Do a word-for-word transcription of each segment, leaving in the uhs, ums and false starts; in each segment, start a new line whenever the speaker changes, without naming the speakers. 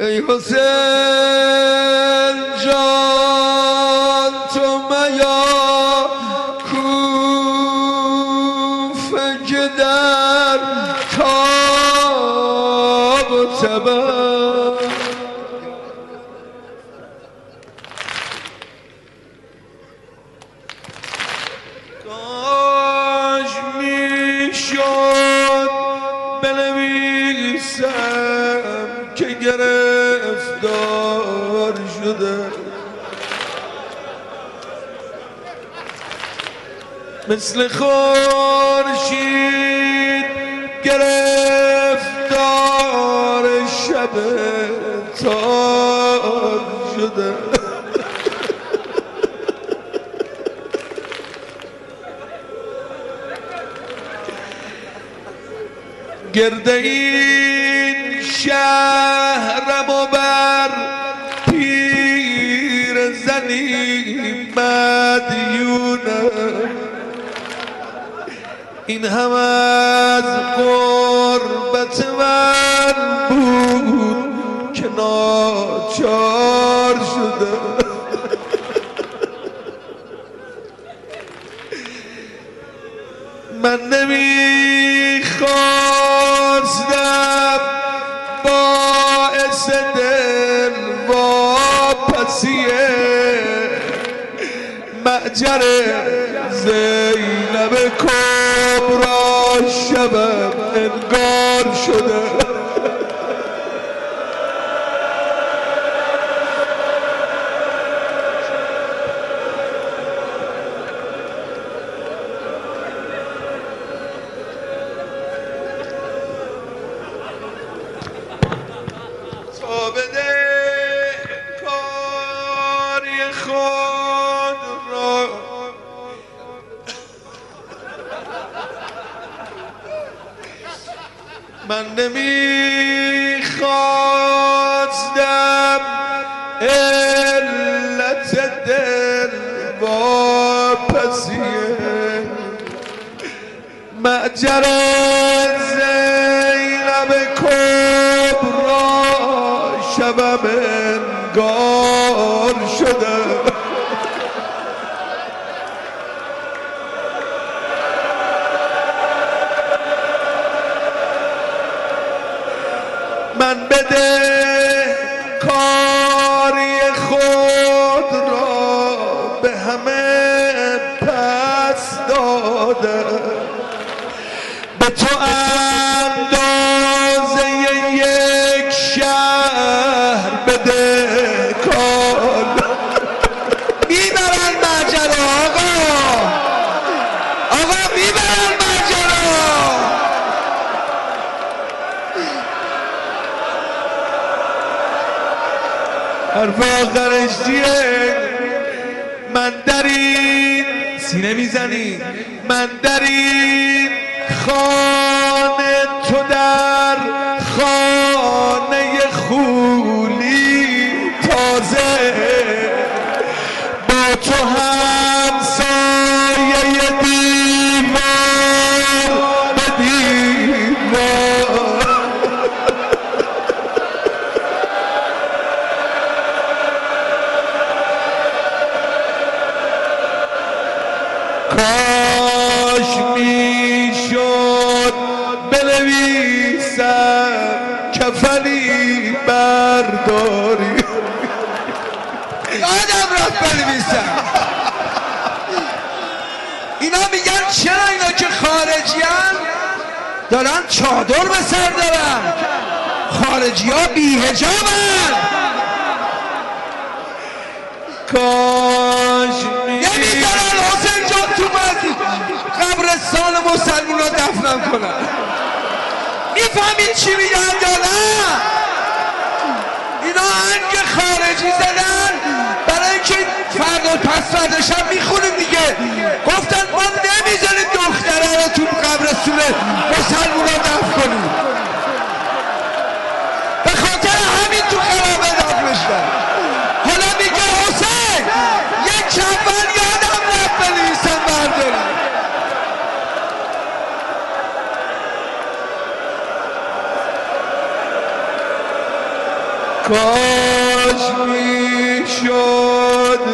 ای حسین جان تو میا کوفه که در تاب و تبر کاش میشد بنویسم که گرفتار شده مثل خورشید گرفتار شب تار شده گرد این شهرم و بر پیر زنی مدیونم این هم از غربت من بود که ناچار شده من نمیخواستم باعث دل واپسی معجر زینب کبرا شبم انگار شده من نمیخواستم علت دل واپسیه معجر زینب کبرا شبم انگار شده من بده کاری خود را به همه پس داده به تو اندازه یک شهر بده کار میبرن ماجرا آقا آقا میبرن ماجرا حرف آخرش چیه؟ من در این سینه میزنی من در این خانه تو در خانه خولی تازه با تو همسایه دیوار به دیوار کاش میشد بنویسم کفنی برداری
یادم رفت بنویسم اینا میگن چرا اینا که خارجیان دارن چادر به سر دارن خارجی ها بی حجابن
کاش
نمیذارن حسین جان تو قبرستان مسلمون ها دفنم کنن میفهمید چی میگن یا نه اینا هنگ خارجی زدن برای اینکه فردا پس فرداش هم میخونیم دیگه گفتن ما نمیذاریم دختره رو تو قبرستون مسلمون ها دفن کنیم به خاطر همین تو خرابه دفن میشن حالا میگه حسین یک چنبر یادم رفت بنویسم بردارم
کاش میشد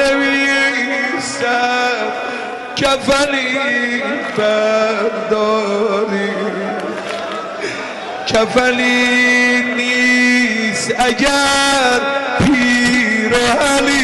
بنویسم کفنی برداری، کفنی نیست اگر پیراهنی